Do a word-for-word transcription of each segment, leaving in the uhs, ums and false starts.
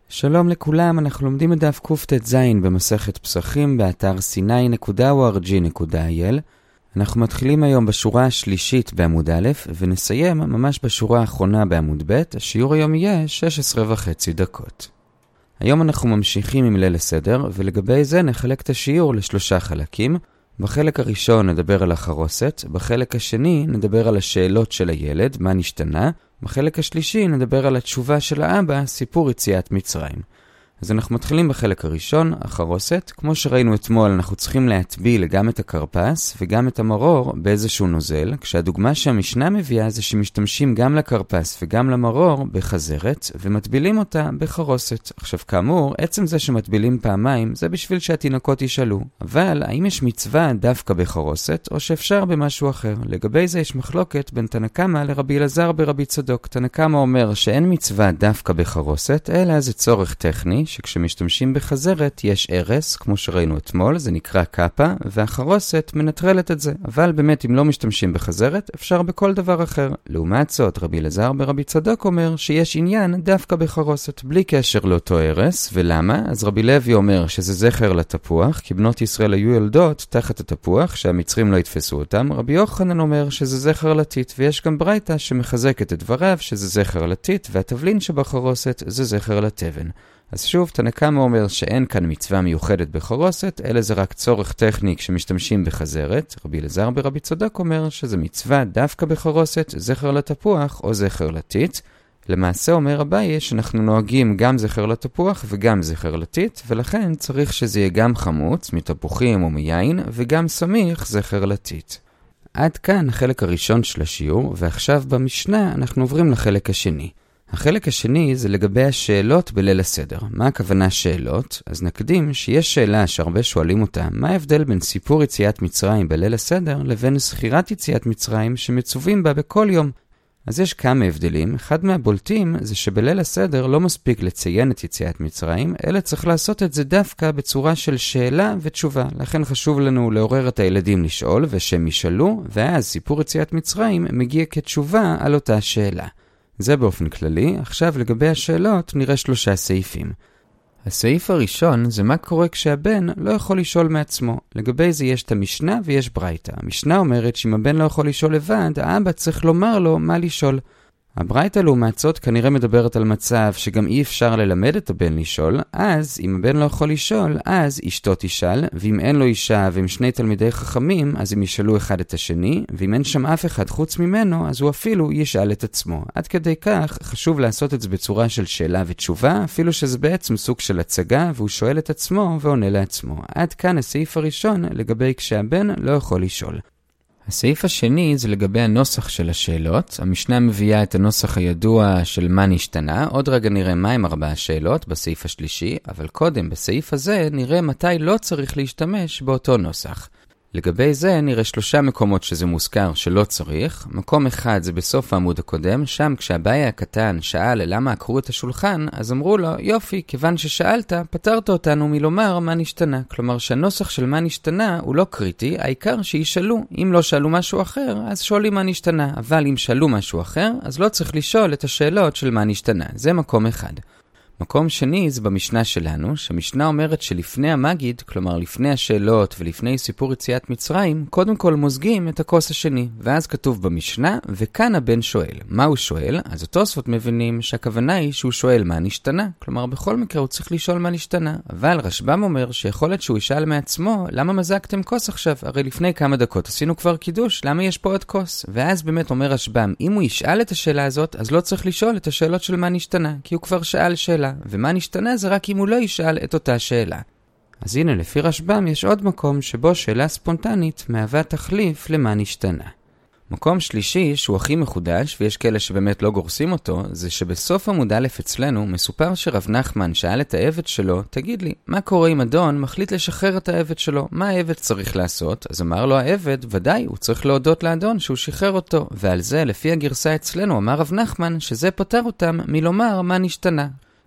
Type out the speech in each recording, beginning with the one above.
שלום לכולם, אנחנו לומדים את דף קט"ז במסכת פסחים באתר סיני נקודה או אר ג'י נקודה איי אל. אנחנו מתחילים היום בשורה השלישית בעמוד א' ונסיים ממש בשורה האחרונה בעמוד ב'. השיעור היום יהיה שש עשרה וחצי דקות. היום אנחנו ממשיכים עם ליל הסדר, ולגבי זה נחלק את השיעור לשלושה חלקים. בחלק הראשון נדבר על החרוסת, בחלק השני נדבר על השאלות של הילד, מה נשתנה, בחלק השלישי נדבר על התשובה של האבא, סיפור יציאת מצרים. אז אנחנו מתחילים בחלק הראשון, החרוסת. כמו שראינו אתמול, אנחנו צריכים להטביל גם את הקרפס וגם את המרור באיזשהו נוזל, כשהדוגמה שהמשנה מביאה זה שמשתמשים גם לקרפס וגם למרור בחזרת, ומטבילים אותה בחרוסת. עכשיו כאמור, עצם זה שמטבילים פעמיים, זה בשביל שהתינוקות ישאלו. אבל האם יש מצווה דווקא בחרוסת, או שאפשר במשהו אחר? לגבי זה יש מחלוקת בין תנא קמא לרבי אלעזר ברבי צדוק. תנא קמא אומר שאין מצווה דווקא בחרוסת, אלא זה צורך טכני, שכשמשתמשים בחזרת יש ערס, כמו שראינו אתמול, זה נקרא קאפה, והחרוסת מנטרלת את זה. אבל באמת אם לא משתמשים בחזרת, אפשר בכל דבר אחר. לעומת זאת, רבי אלעזר ברבי צדוק אומר שיש עניין דווקא בחרוסת, בלי קשר לאותו ערס. ולמה? אז רבי לוי אומר שזה זכר לתפוח, כי בנות ישראל היו יולדות תחת התפוח, שהמצרים לא יתפסו אותם. רבי יוחנן אומר שזה זכר לטיט, ויש גם ברייתא שמחזקת את דבריו שזה זכר לטיט, והתבלין שבחרוסת זה זכר לתבן. אז שוב, תנא קמא אומר שאין כאן מצווה מיוחדת בחרוסת, אלא זה רק צורך טכני כשמשתמשים בחזרת. רבי אלעזר ברבי צדוק אומר שזה מצווה דווקא בחרוסת, זכר לתפוח או זכר לטיט. למעשה אומר אביי שאנחנו נוהגים גם זכר לתפוח וגם זכר לטיט, ולכן צריך שזה יהיה גם חמוץ, מתפוחים או מיין, וגם סמיך זכר לטיט. עד כאן החלק הראשון של השיעור, ועכשיו במשנה אנחנו עוברים לחלק השני. החלק השני זה לגבי השאלות בליל הסדר. מה הכוונה שאלות? אז נקדים שיש שאלה שהרבה שואלים אותה, מה ההבדל בין סיפור יציאת מצרים בליל הסדר לבין זכירת יציאת מצרים שמצווים בה בכל יום? אז יש כמה הבדלים. אחד מהבולטים זה שבליל הסדר לא מספיק לציין את יציאת מצרים, אלא צריך לעשות את זה דווקא בצורה של שאלה ותשובה. לכן חשוב לנו לעורר את הילדים לשאול ושהם ישאלו, ואז סיפור יציאת מצרים מגיע כתשובה על אותה שאלה. זה באופן כללי. עכשיו לגבי השאלות נראה שלושה סעיפים. הסעיף הראשון זה מה קורה כשהבן לא יכול לשאול מעצמו. לגבי זה יש את המשנה ויש ברייתא. המשנה אומרת שאם הבן לא יכול לשאול לבד, האבא צריך לומר לו מה לשאול. הברייתא לעומת זאת כנראה מדברת על מצב שגם אי אפשר ללמד את הבן לשאול, אז אם הבן לא יכול לשאול, אז אשתו תשאל, ואם אין לו אישה ועם שני תלמידי חכמים, אז הם ישאלו אחד את השני, ואם אין שם אף אחד חוץ ממנו, אז הוא אפילו ישאל את עצמו. עד כדי כך חשוב לעשות את זה בצורה של שאלה ותשובה, אפילו שזה בעצם סוג של הצגה, והוא שואל את עצמו ועונה לעצמו. עד כאן הסעיף הראשון לגבי כשהבן לא יכול לשאול. הסעיף השני זה לגבי הנוסח של השאלות. המשנה מביאה את הנוסח הידוע של מה נשתנה. עוד רגע נראה מה עם ארבע השאלות בסעיף השלישי, אבל קודם בסעיף הזה נראה מתי לא צריך להשתמש באותו נוסח. לגבי זה נראה שלושה מקומות שזה מוזכר שלא צריך. מקום אחד זה בסוף העמוד הקודם, שם כשהבעיה הקטן שאל למה עקרו את השולחן, אז אמרו לו, יופי, כיוון ששאלת, פתרת אותנו מלומר מה נשתנה. כלומר שהנוסח של מה נשתנה הוא לא קריטי, העיקר שישאלו. אם לא שאלו משהו אחר, אז שואלים מה נשתנה. אבל אם שאלו משהו אחר, אז לא צריך לשאול את השאלות של מה נשתנה. זה מקום אחד. מקום שני זה במשנה שלנו, שהמשנה אומרת שלפני המגיד, כלומר לפני השאלות ולפני סיפור יציאת מצרים, קודם כל מוזגים את הכוס השני, ואז כתוב במשנה, וכאן הבן שואל. מה הוא שואל? אז התוספות מבינים שהכוונה היא שהוא שואל מה נשתנה, כלומר בכל מקרה הוא צריך לשאול מה נשתנה, אבל רשב"ם אומר שיכול להיות שהוא ישאל מעצמו, למה מזגתם כוס עכשיו? הרי לפני כמה דקות עשינו כבר קידוש, למה יש פה עוד כוס? ואז באמת אומר רשב"ם, אם הוא ישאל את השאלה הזאת, אז לא צריך לשאול את השאלות של מה נשתנה, כי הוא כבר שאל שאלה. ומה נשתנה זה רק אם הוא לא ישאל את אותה שאלה. אז הנה לפי רשב"ם יש עוד מקום שבו שאלה ספונטנית מהווה תחליף למה נשתנה. מקום שלישי שהוא הכי מחודש, ויש כאלה שבאמת לא גורסים אותו, זה שבסוף עמוד א' אצלנו מסופר שרב נחמן שאל את העבד שלו, תגיד לי, מה קורה אם אדון מחליט לשחרר את העבד שלו? מה העבד צריך לעשות? אז אמר לו העבד, ודאי, הוא צריך להודות לאדון שהוא שחרר אותו. ועל זה, לפי הגרסה אצלנו, אמר רב נחמן שזה פותר אותם מלומר מה נשתנה.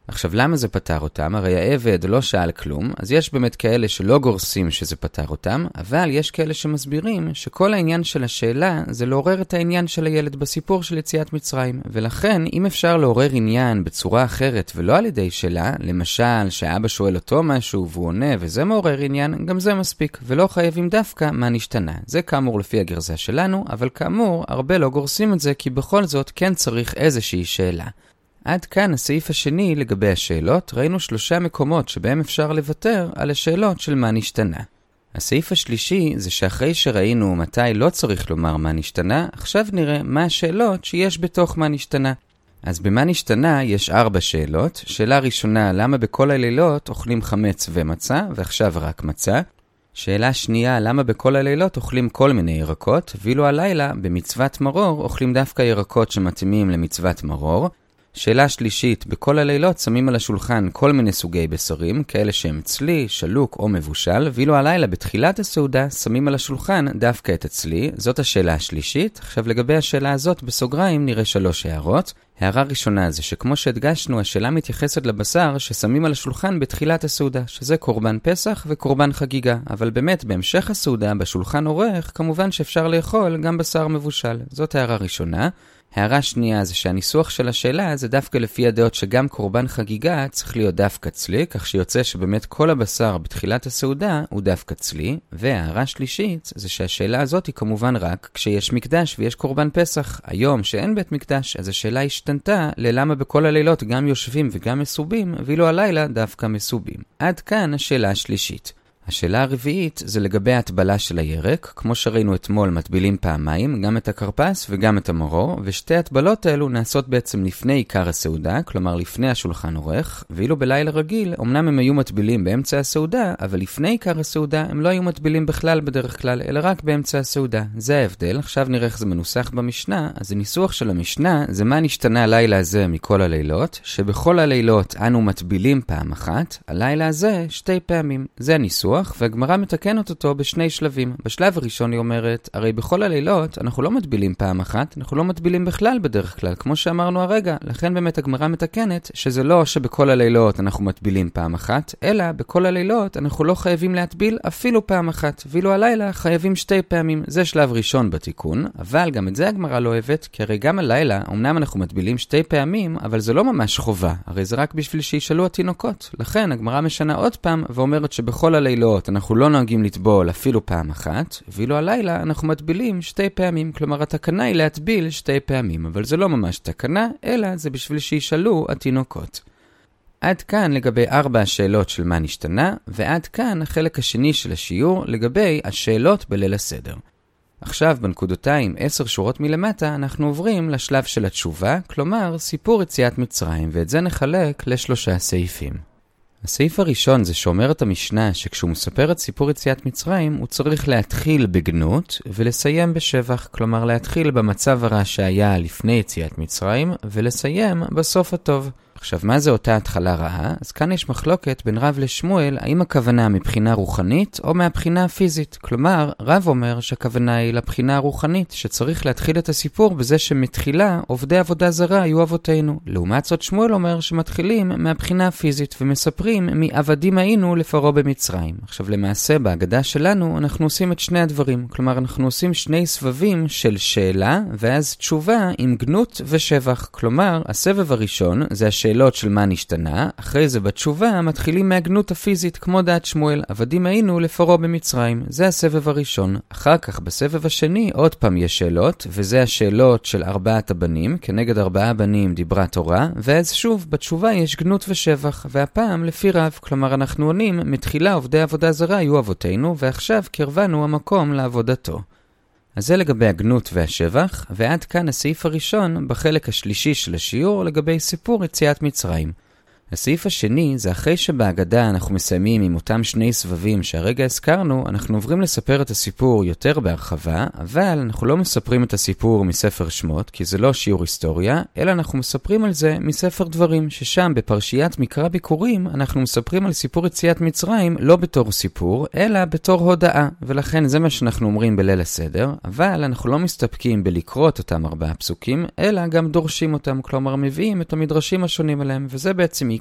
עכשיו, למה זה פתר אותם? הרי העבד לא שאל כלום, אז יש באמת כאלה שלא גורסים שזה פתר אותם, אבל יש כאלה שמסבירים שכל העניין של השאלה זה לעורר את העניין של הילד בסיפור של יציאת מצרים, ולכן אם אפשר לעורר עניין בצורה אחרת ולא על ידי שאלה, למשל שאבא שואל אותו משהו והוא עונה וזה מעורר עניין, גם זה מספיק, ולא חייבים דווקא מה נשתנה. זה כאמור לפי הגרזה שלנו, אבל כאמור הרבה לא גורסים את זה כי בכל זאת כן צריך איזושהי שאלה. עד כאן הסעיף השני לגבי השאלות, ראינו שלושה מקומות שבהם אפשר לוותר על השאלות של מה נשתנה. הסעיף השלישי זה שאחרי שראינו מתי לא צריך לומר מה נשתנה, עכשיו נראה מה השאלות שיש בתוך מה נשתנה. אז במה נשתנה יש ארבע שאלות. שאלה ראשונה, למה בכל הלילות אוכלים חמץ ומצה, ועכשיו רק מצה? שאלה שנייה, למה בכל הלילות אוכלים כל מיני ירקות, ואילו הלילה במצוות מרור אוכלים דווקא ירקות שמתאימים למצוות מרור? שאלה שלישית, בכל הלילות שמים על השולחן כל מיני סוגי בשרים, כאלה שהם צלי, שלוק או מבושל, ואילו הלילה בתחילת הסעודה שמים על השולחן דווקא את הצלי. זאת השאלה השלישית. עכשיו לגבי השאלה הזאת בסוגריים נראה שלוש הערות. הערה ראשונה זה שכמו שהדגשנו, השאלה מתייחסת לבשר ששמים על השולחן בתחילת הסעודה, שזה קורבן פסח וקורבן חגיגה, אבל באמת בהמשך הסעודה בשולחן אורך כמובן שאפשר לאכול גם בשר מבושל. זאת הערה ראשונה. הערה שנייה זה שהניסוח של השאלה זה דווקא לפי הדעות שגם קורבן חגיגה צריך להיות דווקא צלי, כך שיוצא שבאמת כל הבשר בתחילת הסעודה הוא דווקא צלי. והערה שלישית זה שהשאלה הזאת היא כמובן רק כשיש מקדש ויש קורבן פסח. היום שאין בית מקדש, אז השאלה השתנתה ללמה בכל הלילות גם יושבים וגם מסובים, ואילו הלילה דווקא מסובים. עד כאן השאלה השלישית. השאלה הרביעית זה לגבי ההטבלה של הירק. כמו שראינו אתמול מטבילים פעמיים, גם את הקרפס וגם את המרור, ושתי ההטבלות האלו נעשות בעצם לפני עיקר הסעודה, כלומר לפני השולחן עורך, ואילו בלילה רגיל, אמנם הם היו מטבילים באמצע הסעודה, אבל לפני עיקר הסעודה הם לא היו מטבילים בכלל בדרך כלל, אלא רק באמצע הסעודה. זה ההבדל. עכשיו נראה איך זה מנוסח במשנה. אז הניסוח של המשנה זה מה נשתנה הלילה הזה מכל הלילות, שבכל הלילות אנו מטבילים פעם אחת, הלילה הזה שתי פעמים. זה הניסוח. והגמרא מתקנת אותו בשני שלבים. בשלב הראשון היא אומרת, הרי בכל הלילות אנחנו לא מטבילים פעם אחת, אנחנו לא מטבילים בכלל בדרך כלל, כמו שאמרנו הרגע. לכן באמת הגמרא מתקנת שזה לא שבכל הלילות אנחנו מטבילים פעם אחת, אלא בכל הלילות אנחנו לא חייבים להטביל אפילו פעם אחת, ואילו הלילה חייבים שתי פעמים. זה שלב ראשון בתיקון, אבל גם את זה הגמרא לא אוהבת, כי הרי גם הלילה, אמנם אנחנו מטבילים שתי פעמים, אבל זה לא ממש חובה, הרי זה רק בשביל שישאלו התינוקות. לכן הגמרא משנה עוד פעם ואומרת שבכל הלילות אנחנו לא נוהגים לטבול אפילו פעם אחת, ואילו הלילה אנחנו מטבילים שתי פעמים. כלומר התקנה היא להטביל שתי פעמים, אבל זה לא ממש תקנה, אלא זה בשביל שישאלו התינוקות. עד כאן לגבי ארבע השאלות של מה נשתנה, ועד כאן החלק השני של השיעור לגבי השאלות בליל הסדר. עכשיו בנקודותיים עשר שורות מלמטה אנחנו עוברים לשלב של התשובה, כלומר סיפור יציאת מצרים, ואת זה נחלק לשלושה סעיפים. הסעיף הראשון זה שאומר את המשנה שכשהוא מספר את סיפור יציאת מצרים הוא צריך להתחיל בגנות ולסיים בשבח, כלומר להתחיל במצב הרע שהיה לפני יציאת מצרים ולסיים בסוף הטוב. עכשיו, מה זה אותה התחלה רעה? אז כאן יש מחלוקת בין רב לשמואל, האם הכוונה מבחינה רוחנית או מהבחינה הפיזית. כלומר, רב אומר שהכוונה היא לבחינה הרוחנית, שצריך להתחיל את הסיפור בזה שמתחילה עובדי עבודה זרה היו אבותינו. לעומת זאת שמואל אומר שמתחילים מהבחינה הפיזית ומספרים מעבדים היינו לפרעה במצרים. עכשיו, למעשה בהגדה שלנו אנחנו עושים את שני הדברים. כלומר, אנחנו עושים שני סבבים של שאלה ואז תשובה עם גנות ושבח. כלומר, הסבב הראשון זה השאלה שאלות של מה נשתנה, אחרי זה בתשובה מתחילים מהגנות הפיזית כמו דעת שמואל, עבדים היינו לפרעה במצרים. זה הסבב הראשון. אחר כך בסבב השני עוד פעם יש שאלות, וזה השאלות של ארבעת הבנים, כנגד ארבעה בנים דיברה תורה, ואז שוב בתשובה יש גנות ושבח, והפעם לפי רב, כלומר אנחנו עונים, מתחילה עובדי עבודה זרה היו אבותינו, ועכשיו קרבנו המקום לעבודתו. אז זה לגבי הגנות והשבח, ועד כאן הסעיף הראשון בחלק השלישי של השיעור לגבי סיפור יציאת מצרים. הסעיף השני זה אחרי שבהגדה אנחנו מסיימים עם אותם שני סבבים שהרגע הזכרנו, אנחנו עוברים לספר את הסיפור יותר בהרחבה, אבל אנחנו לא מספרים את הסיפור מספר שמות, כי זה לא שיעור היסטוריה, אלא אנחנו מספרים על זה מספר דברים, ששם בפרשיית מקרא ביקורים אנחנו מספרים על סיפור יציאת מצרים לא בתור סיפור, אלא בתור הודעה, ולכן זה מה שאנחנו אומרים בליל הסדר, אבל אנחנו לא מסתפקים בלקרוא את אותם ארבעה פסוקים, אלא גם דורשים אותם, כלומר מביאים את המדרשים השונים עליהם, וזה בעצם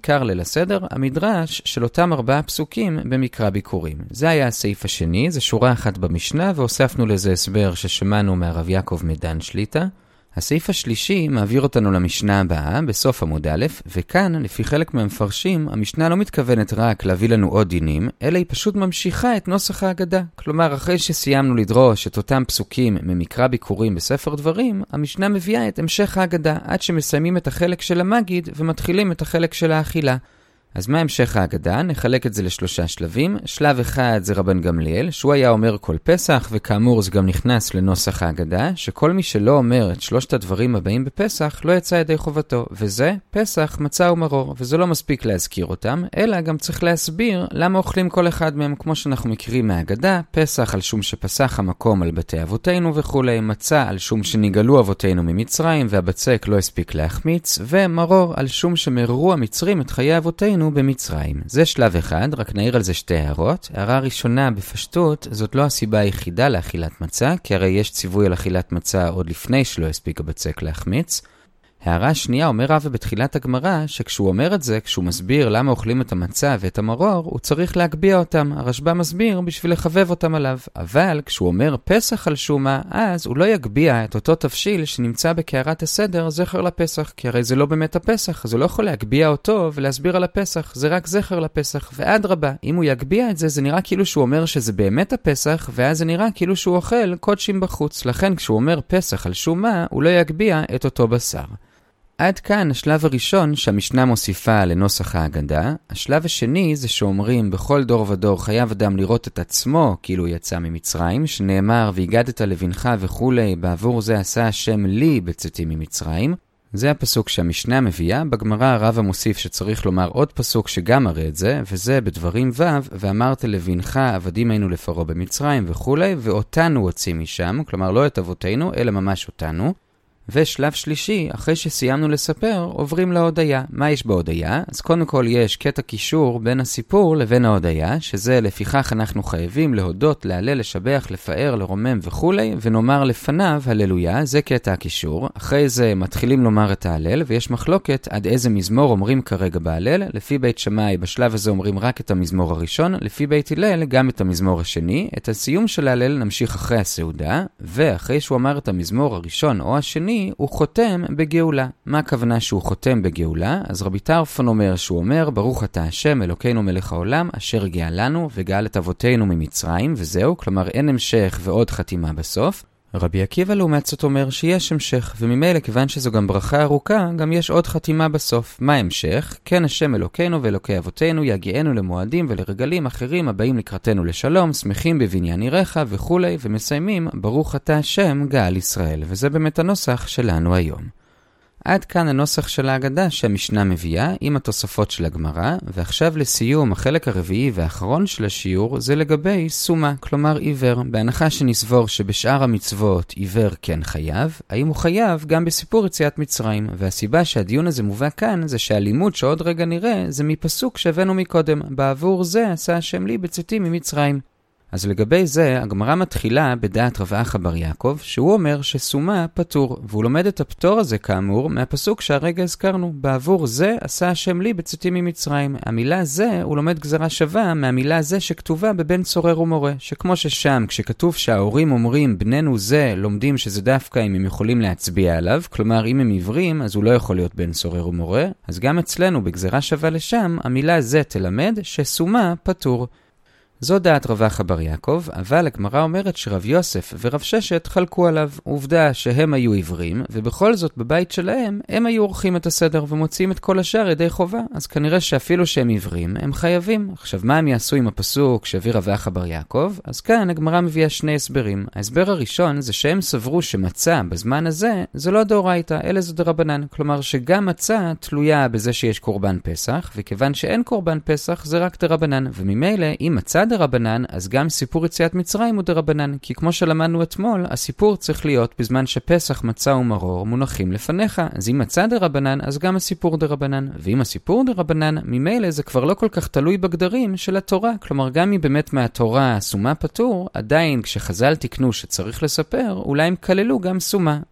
מעיקר ליל הסדר, המדרש של אותם ארבעה פסוקים במקרא ביקורים. זה היה הסעיף השני, זה שורה אחת במשנה, והוספנו לזה הסבר ששמענו מהרב יעקב מדן שליטה. הסעיף השלישי מעביר אותנו למשנה הבאה, בסוף עמוד א', וכאן, לפי חלק מהמפרשים, המשנה לא מתכוונת רק להביא לנו עוד דינים, אלא היא פשוט ממשיכה את נוסח ההגדה. כלומר, אחרי שסיימנו לדרוש את אותם פסוקים ממקרא ביקורים בספר דברים, המשנה מביאה את המשך ההגדה, עד שמסיימים את החלק של המגיד ומתחילים את החלק של האכילה. אז מה המשך ההגדה? נחלק את זה לשלושה שלבים. שלב אחד זה רבן גמליאל, שהוא היה אומר כל פסח, וכאמור זה גם נכנס לנוסח ההגדה, שכל מי שלא אומר את שלושת הדברים הבאים בפסח, לא יצא ידי חובתו. וזה פסח, מצה ומרור. וזה לא מספיק להזכיר אותם, אלא גם צריך להסביר למה אוכלים כל אחד מהם, כמו שאנחנו מכירים מההגדה. פסח על שום שפסח המקום על בתי אבותינו וכו', מצה על שום שנגלו אבותינו ממצרים, והבצק לא הספיק להחמיץ, ומרור על שום שמררו המצרים את חיי אבותינו במצרים. זה שלב אחד, רק נעיר על זה שתי הערות. הערה ראשונה בפשטות, זאת לא הסיבה היחידה לאכילת מצה, כי הרי יש ציווי על אכילת מצה עוד לפני שלא הספיק הבצק להחמיץ. הערה שנייה אומר רב בתחילת הגמרא, שכשהוא אומר את זה, כשהוא מסביר למה אוכלים את המצה ואת המרור, הוא צריך להגביע אותם. הרשב"א מסביר בשביל לחבב אותם עליו. אבל כשהוא אומר פסח על שומה, אז הוא לא יגביע את אותו תבשיל שנמצא בקערת הסדר זכר לפסח, כי הרי זה לא באמת הפסח, אז הוא לא יכול להגביע אותו ולהסביר על הפסח, זה רק זכר לפסח. ועד רבה, אם הוא יגביע את זה, זה נראה כאילו שהוא אומר שזה באמת הפסח, ואז זה נראה כאילו שהוא אוכל קודשים בחוץ. לכן כשהוא אומר פסח על שומה, הוא לא יגביע את אותו בשר. עד כאן השלב הראשון שהמשנה מוסיפה לנוסח ההגדה. השלב השני זה שאומרים בכל דור ודור חייב אדם לראות את עצמו כאילו יצא ממצרים, שנאמר והגדת לבנך וכו', בעבור זה עשה השם לי בצאתי ממצרים. זה הפסוק שהמשנה מביאה. בגמרא הרב המוסיף שצריך לומר עוד פסוק שגם מראה את זה, וזה בדברים ו', ואמרת לבנך עבדים היינו לפרעה במצרים וכו', ואותנו הוציא משם, כלומר לא את אבותינו אלא ממש אותנו. ושלב שלישי, אחרי שסיימנו לספר, עוברים להודיה. מה יש בהודיה? אז קודם כל יש קטע קישור בין הסיפור לבין ההודיה, שזה לפיכך אנחנו חייבים להודות, להלל, לשבח, לפאר, לרומם וכו', ונאמר לפניו הללויה. זה קטע הקישור. אחרי זה מתחילים לומר את ההלל, ויש מחלוקת עד איזה מזמור אומרים כרגע בהלל. לפי בית שמאי בשלב הזה אומרים רק את המזמור הראשון, לפי בית הלל גם את המזמור השני. את הסיום של ההלל נמשיך אחרי הסעודה, ואחרי שהוא אמר את המזמור הראשון או השני, הוא חותם בגאולה. מה הכוונה שהוא חותם בגאולה? אז רבי טרפון אומר שהוא אומר ברוך אתה השם אלוקינו מלך העולם אשר הגיע לנו וגאל את אבותינו ממצרים, וזהו, כלומר אין המשך ועוד חתימה בסוף. רבי עקיבא לעומת זאת אומר שיש המשך, וממילא כיוון שזו גם ברכה ארוכה, גם יש עוד חתימה בסוף. מה המשך? כן השם אלוקינו ואלוקי אבותינו יגיענו למועדים ולרגלים אחרים הבאים לקראתנו לשלום, שמחים בבניין עירך וכו', ומסיימים ברוך אתה השם גאל ישראל. וזה באמת הנוסח שלנו היום. עד כאן הנוסח של ההגדה שהמשנה מביאה עם התוספות של הגמרא, ועכשיו לסיום החלק הרביעי והאחרון של השיעור זה לגבי סומה, כלומר עיוור. בהנחה שנסבור שבשאר המצוות עיוור כן חייב, האם הוא חייב גם בסיפור יציאת מצרים? והסיבה שהדיון הזה מובא כאן זה שהלימוד שעוד רגע נראה זה מפסוק שהבאנו מקודם, בעבור זה עשה השם לי בצאתי ממצרים. אז לגבי זה, הגמרא מתחילה בדעת רב אחא בר יעקב, שהוא אומר שסומה פטור, והוא לומד את הפטור הזה כאמור מהפסוק שהרגע הזכרנו, בעבור זה עשה השם לי בצאתי ממצרים. המילה זה, הוא לומד גזרה שווה מהמילה זה שכתובה בבן צורר ומורה, שכמו ששם כשכתוב שההורים אומרים בננו זה, לומדים שזה דווקא אם הם יכולים להצביע עליו, כלומר אם הם עיוורים אז הוא לא יכול להיות בן צורר ומורה, אז גם אצלנו בגזרה שווה לשם, המילה זה תלמד שסומה פטור. זו דעת רב אחא בר יעקב, אבל הגמרא אומרת שרב יוסף ורב ששת חלקו עליו. עובדה שהם היו עיוורים, ובכל זאת בבית שלהם הם היו עורכים את הסדר ומוציאים את כל השאר ידי חובה, אז כנראה שאפילו שהם עיוורים הם חייבים. עכשיו מה הם יעשו עם הפסוק שהביא רב אחא בר יעקב? אז כאן הגמרא מביאה שני הסברים. ההסבר הראשון זה שהם סברו שמצה בזמן הזה זה לא דאורייתא אלא זה דרבנן, כלומר שגם מצה תלויה בזה שיש קורבן פסח, וכיוון שאין קורבן פסח זה רק דרבנן, וממילא אם מצה דרבנן, אז גם סיפור יציאת מצרים הוא דרבנן, כי כמו שלמדנו אתמול, הסיפור צריך להיות בזמן שפסח, מצה ומרור מונחים לפניך. אז אם מצה דרבנן, אז גם הסיפור דרבנן. ואם הסיפור דרבנן, ממילא זה כבר לא כל כך תלוי בגדרים של התורה. כלומר, גם אם באמת מהתורה סומה פטור, עדיין כשחז"ל תקנו שצריך לספר, אולי הם כללו גם סומה.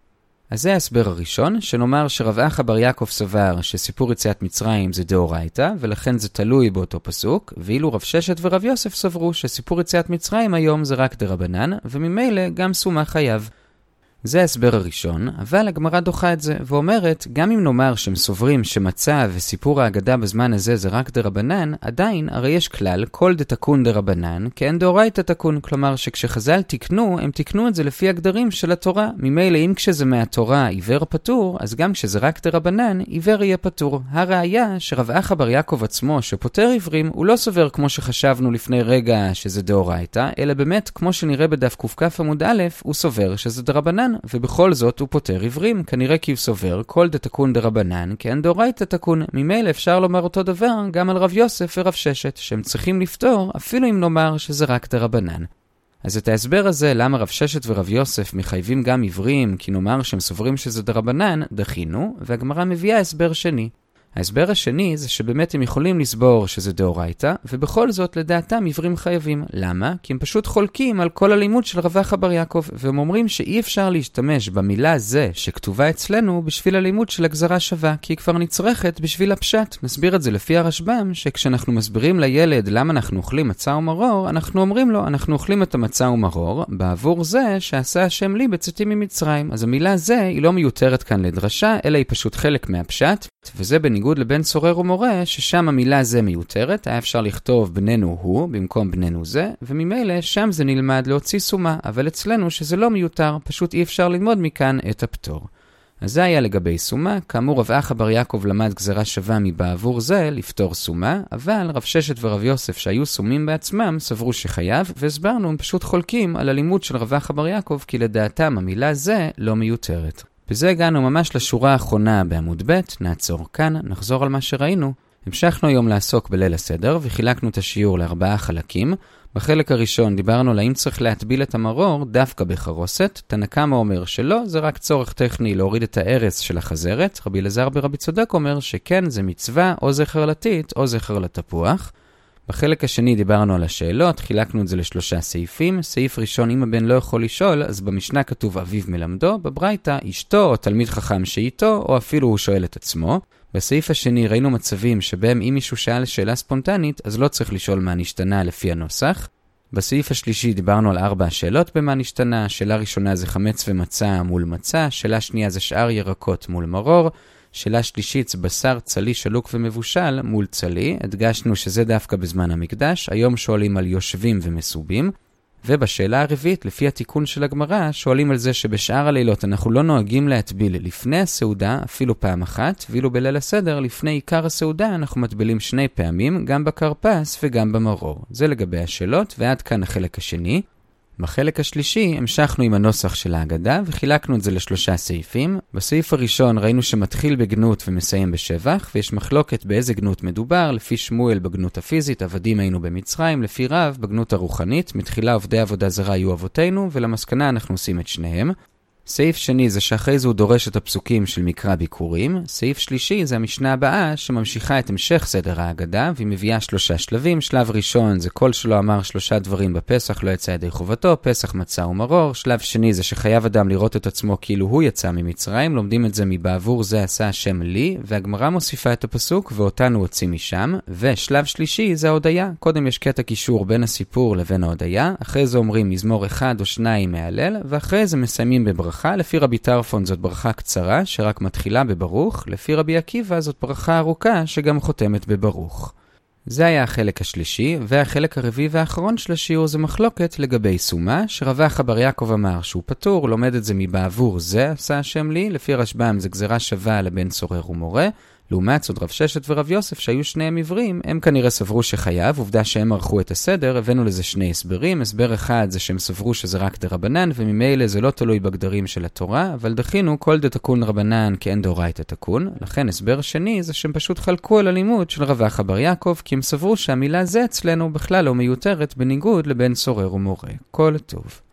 אז זה ההסבר הראשון, שנאמר שרב אחא בר יעקב סבר שסיפור יציאת מצרים זה דאורייתא, ולכן זה תלוי באותו פסוק, ואילו רב ששת ורב יוסף סברו שסיפור יציאת מצרים היום זה רק דרבנן, וממילא גם סומה חייב. זה ההסבר הראשון, אבל הגמרא דוחה את זה, ואומרת, גם אם נאמר שהם סוברים שמצא וסיפור ההגדה בזמן הזה זה רק דרבנן, עדיין, הרי יש כלל, כל דתקון דרבנן, כן דאורייתא תקון, כלומר שכשחז"ל תקנו, הם תקנו את זה לפי הגדרים של התורה. ממילא אם כשזה מהתורה עיוור פטור, אז גם כשזה רק דרבנן, עיוור יהיה פטור. הראיה שרב אחא בר יעקב עצמו, שפוטר עיוורים, הוא לא סובר כמו שחשבנו לפני רגע שזה דאורייתא, אלא באמת, כמו שנראה בדף קכ עמוד א', הוא סובר שזה דרבנן. ובכל זאת הוא פוטר עיוורים, כנראה כי הוא סובר כל דתקון דרבנן, כן דאורייתא תקון. ממילא אפשר לומר אותו דבר גם על רב יוסף ורב ששת, שהם צריכים לפתור אפילו אם נאמר שזה רק דרבנן. אז את ההסבר הזה, למה רב ששת ורב יוסף מחייבים גם עיוורים, כי נאמר שהם סוברים שזה דרבנן, דחינו, והגמרא מביאה הסבר שני. ההסבר השני זה שבאמת הם יכולים לסבור שזה דאורייתא, ובכל זאת לדעתם עיוורים חייבים. למה? כי הם פשוט חולקים על כל הלימוד של רב אחא בר יעקב, והם אומרים שאי אפשר להשתמש במילה זה שכתובה אצלנו בשביל הלימוד של הגזרה שווה, כי היא כבר נצרכת בשביל הפשט. נסביר את זה לפי הרשב"ם, שכשאנחנו מסבירים לילד למה אנחנו אוכלים מצה ומרור, אנחנו אומרים לו, אנחנו אוכלים את המצה ומרור בעבור זה שעשה השם לי בצאתי ממצרים. אז המילה זה היא לא מיותרת כאן לדרשה, אלא היא פשוט חלק מהפשט, וזה בניגוד לבן סורר ומורה, ששם המילה זה מיותרת, היה אפשר לכתוב בננו הוא במקום בננו זה, וממילא שם זה נלמד להוציא סומה, אבל אצלנו שזה לא מיותר, פשוט אי אפשר ללמוד מכאן את הפטור. אז זה היה לגבי סומה, כאמור רב אחא בר יעקב למד גזרה שווה מבעבור זה לפתור סומה, אבל רב ששת ורב יוסף שהיו סומים בעצמם סברו שחייב, והסברנו הם פשוט חולקים על הלימוד של רב אחא בר יעקב, כי לדעתם המילה זה לא מיותרת. בזה הגענו ממש לשורה האחרונה בעמוד ב', נעצור כאן, נחזור על מה שראינו. המשכנו היום לעסוק בליל הסדר וחילקנו את השיעור לארבעה חלקים. בחלק הראשון דיברנו על האם צריך להטביל את המרור דווקא בחרוסת. תנא קמא אומר שלא, זה רק צורך טכני להוריד את הארץ של החזרת. רבי אלעזר ברבי צודק אומר שכן, זה מצווה או זכר לטיט או זכר לתפוח. בחלק השני דיברנו על השאלות, חילקנו את זה לשלושה סעיפים. סעיף ראשון, אם הבן לא יכול לשאול, אז במשנה כתוב אביו מלמדו, בברייתא אשתו או תלמיד חכם שאיתו, או אפילו הוא שואל את עצמו. בסעיף השני ראינו מצבים שבהם אם מישהו שאל שאלה ספונטנית, אז לא צריך לשאול מה נשתנה לפי הנוסח. בסעיף השלישי דיברנו על ארבע השאלות במה נשתנה. שאלה ראשונה זה חמץ ומצה מול מצה, שאלה שנייה זה שאר ירקות מול מרור, שאלה שלישית זה בשר צלי שלוק ומבושל מול צלי, הדגשנו שזה דווקא בזמן המקדש, היום שואלים על יושבים ומסובים, ובשאלה הרביעית, לפי התיקון של הגמרא, שואלים על זה שבשאר הלילות אנחנו לא נוהגים להטביל לפני הסעודה, אפילו פעם אחת, ואילו בליל הסדר, לפני עיקר הסעודה, אנחנו מטבילים שני פעמים, גם בכרפס וגם במרור. זה לגבי השאלות, ועד כאן החלק השני. בחלק השלישי המשכנו עם הנוסח של ההגדה וחילקנו את זה לשלושה סעיפים. בסעיף הראשון ראינו שמתחיל בגנות ומסיים בשבח, ויש מחלוקת באיזה גנות מדובר. לפי שמואל בגנות הפיזית, עבדים היינו במצרים, לפי רב בגנות הרוחנית, מתחילה עובדי עבודה זרה היו אבותינו, ולמסקנה אנחנו עושים את שניהם. סעיף שני זה שאחרי זה הוא דורש את הפסוקים של מקרא ביקורים. סעיף שלישי זה המשנה הבאה שממשיכה את המשך סדר ההגדה, והיא מביאה שלושה שלבים. שלב ראשון זה כל שלא אמר שלושה דברים בפסח לא יצא ידי חובתו, פסח מצה ומרור. שלב שני זה שחייב אדם לראות את עצמו כאילו הוא יצא ממצרים, לומדים את זה מבעבור זה עשה השם לי, והגמרא מוסיפה את הפסוק ואותנו הוציא משם. ושלב שלישי זה ההודיה. קודם יש קטע קישור בין הסיפור לבין ההודיה, אחרי זה אומרים מזמור אחד או שניים מהלל, ואחרי זה מסיימים בברכה. לפי רבי טרפון זאת ברכה קצרה שרק מתחילה בברוך, לפי רבי עקיבא זאת ברכה ארוכה שגם חותמת בברוך. זה היה החלק השלישי, והחלק הרביעי והאחרון של השיעור זה מחלוקת לגבי סומה, שרב אחא בר יעקב אמר שהוא פטור, לומד את זה מבעבור זה עשה השם לי, לפי רשב"ם זה גזרה שווה לבן סורר ומורה. לעומת זאת רב ששת ורב יוסף שהיו שניהם עיוורים, הם כנראה סברו שחייב, עובדה שהם ערכו את הסדר, הבאנו לזה שני הסברים. הסבר אחד זה שהם סברו שזה רק דרבנן, וממילא זה לא תלוי בגדרים של התורה, אבל דחינו כל דתקון רבנן כאין דאורייתא תקון. לכן הסבר שני זה שהם פשוט חלקו על הלימוד של רב אחא בר יעקב, כי הם סברו שהמילה זה אצלנו בכלל לא מיותרת, בניגוד לבן סורר ומורה. כל טוב.